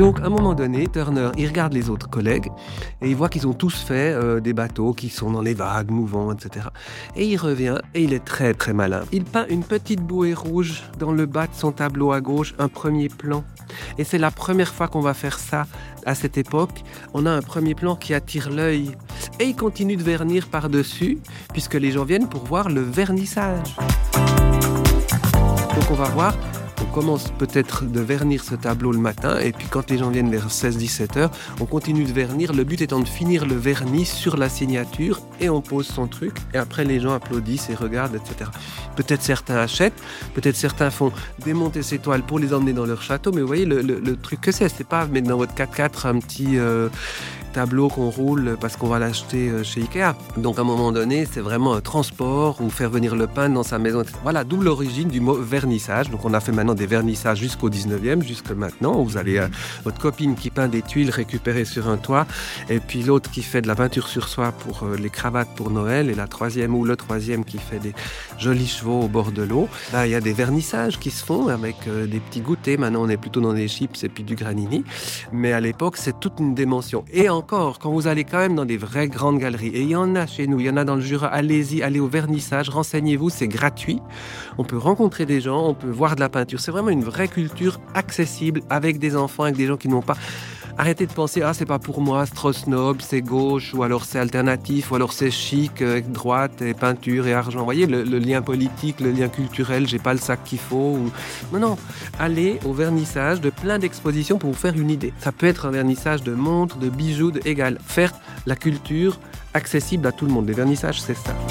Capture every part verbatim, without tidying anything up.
Donc, à un moment donné, Turner, il regarde les autres collègues et il voit qu'ils ont tous fait euh, des bateaux qui sont dans les vagues, mouvants, et cetera. Et il revient et il est très, très malin. Il peint une petite bouée rouge dans le bas de son tableau à gauche, un premier plan. Et c'est la première fois qu'on va faire ça à cette époque. On a un premier plan qui attire l'œil. Et il continue de vernir par-dessus, puisque les gens viennent pour voir le vernissage. Donc on va voir, on commence peut-être de vernir ce tableau le matin, et puis quand les gens viennent vers seize à dix-sept heures, on continue de vernir, le but étant de finir le vernis sur la signature, et on pose son truc, et après les gens applaudissent et regardent, et cetera. Peut-être certains achètent, peut-être certains font démonter ces toiles pour les emmener dans leur château, mais vous voyez le, le, le truc que c'est, c'est pas mettre dans votre quatre-quatre un petit... Euh, tableau qu'on roule parce qu'on va l'acheter chez Ikea. Donc à un moment donné, c'est vraiment un transport ou faire venir le pain dans sa maison. Voilà, d'où l'origine du mot vernissage. Donc on a fait maintenant des vernissages jusqu'au dix-neuvième, jusque maintenant. Vous avez euh, votre copine qui peint des tuiles récupérées sur un toit, et puis l'autre qui fait de la peinture sur soie pour euh, les cravates pour Noël, et la troisième ou le troisième qui fait des jolis chevaux au bord de l'eau. Là, il y a des vernissages qui se font avec euh, des petits goûters. Maintenant, on est plutôt dans des chips et puis du granini. Mais à l'époque, c'est toute une dimension. Et en Encore, quand vous allez quand même dans des vraies grandes galeries, et il y en a chez nous, il y en a dans le Jura, allez-y, allez au vernissage, renseignez-vous, c'est gratuit. On peut rencontrer des gens, on peut voir de la peinture. C'est vraiment une vraie culture accessible avec des enfants, avec des gens qui n'ont pas... Arrêtez de penser, ah c'est pas pour moi, c'est trop snob, c'est gauche, ou alors c'est alternatif, ou alors c'est chic, euh, droite, et peinture et argent. Vous voyez, le, le lien politique, le lien culturel, j'ai pas le sac qu'il faut. Ou... Non, non, allez au vernissage de plein d'expositions pour vous faire une idée. Ça peut être un vernissage de montres, de bijoux, de égal. Faire la culture accessible à tout le monde. Les vernissages, c'est ça.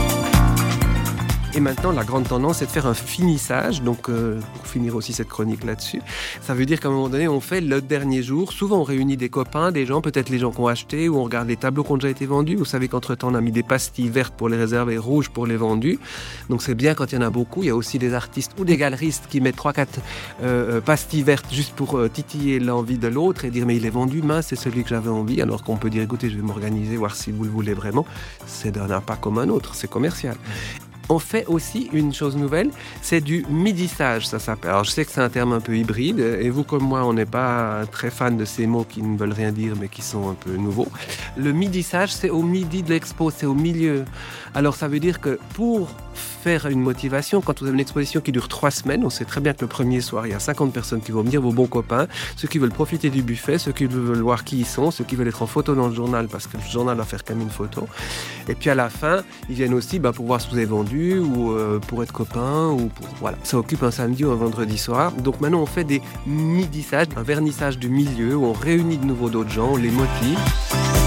Et maintenant, la grande tendance, c'est de faire un finissage. Donc, euh, pour finir aussi cette chronique là-dessus, ça veut dire qu'à un moment donné, on fait le dernier jour. Souvent, on réunit des copains, des gens, peut-être les gens qui ont acheté, ou on regarde les tableaux qui ont déjà été vendus. Vous savez qu'entre-temps, on a mis des pastilles vertes pour les réserver, rouges pour les vendus. Donc, c'est bien quand il y en a beaucoup. Il y a aussi des artistes ou des galeristes qui mettent trois quatre euh, pastilles vertes juste pour euh, titiller l'envie de l'autre et dire, mais il est vendu, mince, c'est celui que j'avais envie. Alors qu'on peut dire, écoutez, je vais m'organiser, voir si vous le voulez vraiment. C'est d'un pas comme un autre, c'est commercial. On fait aussi une chose nouvelle, c'est du midissage, ça s'appelle. Alors je sais que c'est un terme un peu hybride, et vous comme moi, on n'est pas très fan de ces mots qui ne veulent rien dire, mais qui sont un peu nouveaux. Le midissage, c'est au midi de l'expo, c'est au milieu. Alors ça veut dire que pour faire une motivation, quand vous avez une exposition qui dure trois semaines, on sait très bien que le premier soir, il y a cinquante personnes qui vont venir, vos bons copains, ceux qui veulent profiter du buffet, ceux qui veulent voir qui ils sont, ceux qui veulent être en photo dans le journal, parce que le journal va faire quand même une photo. Et puis à la fin, ils viennent aussi bah, pour voir ce que vous avez vendu, ou euh, pour être copains, ou pour... Voilà. Ça occupe un samedi ou un vendredi soir. Donc maintenant, on fait des midissages, un vernissage du milieu, où on réunit de nouveau d'autres gens, on les motive.